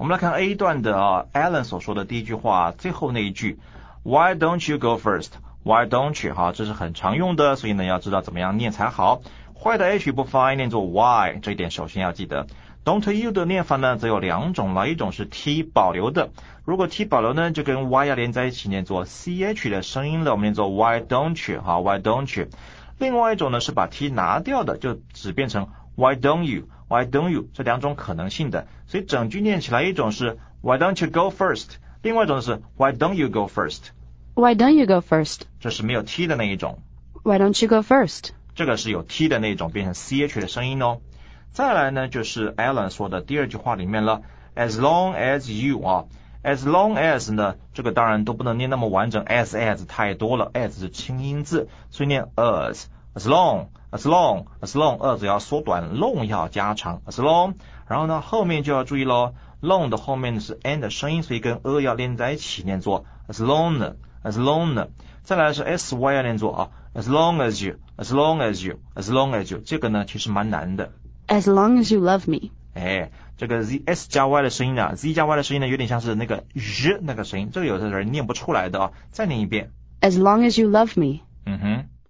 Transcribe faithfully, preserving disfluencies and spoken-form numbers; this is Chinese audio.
我们来看 A 段的啊 Alan 所说的第一句话，最后那一句 Why don't you go first? Why don't you? 好，这是很常用的，所以呢要知道怎么样念才好。坏的 H 不发音，念作 Y， 这一点首先要记得。Don't you 的念法呢则有两种了，一种是 T 保留的，如果 T 保留呢就跟 Y 要连在一起念作 C H 的声音了，我们念作 Why don't you? 好 Why don't you? 另外一种呢是把 T 拿掉的，就只变成 Why don't you? Why don't you? 这两种可能性的，所以整句念起来一种是 Why don't you go first? 另外一种是 Why don't you go first? Why don't you go first? 这是没有 T 的那一种。 Why don't you go first? 这个是有 T 的那种，变成 C H 的声音哦。再来呢就是 Alan 说的第二句话里面了 As long as you 啊 As long as 呢这个当然都不能念那么完整， as as 太多了， as 是清音字，所以念 as as long as long as long as 要缩短， long 要加长 as long， 然后呢后面就要注意咯， long 的后面是 n 的声音，所以跟 a 要连在一起念作 as long as long。 再来是 sy 要念作啊 as long as you as long as you as long as you， 这个呢其实蛮难的。 As long as you love me。 哎，这个 z s 加 y 的声音啊 z 加 y 的声音呢有点像是那个日那个声音，这个有的人念不出来的啊，再念一遍 As long as you love me。 嗯哼。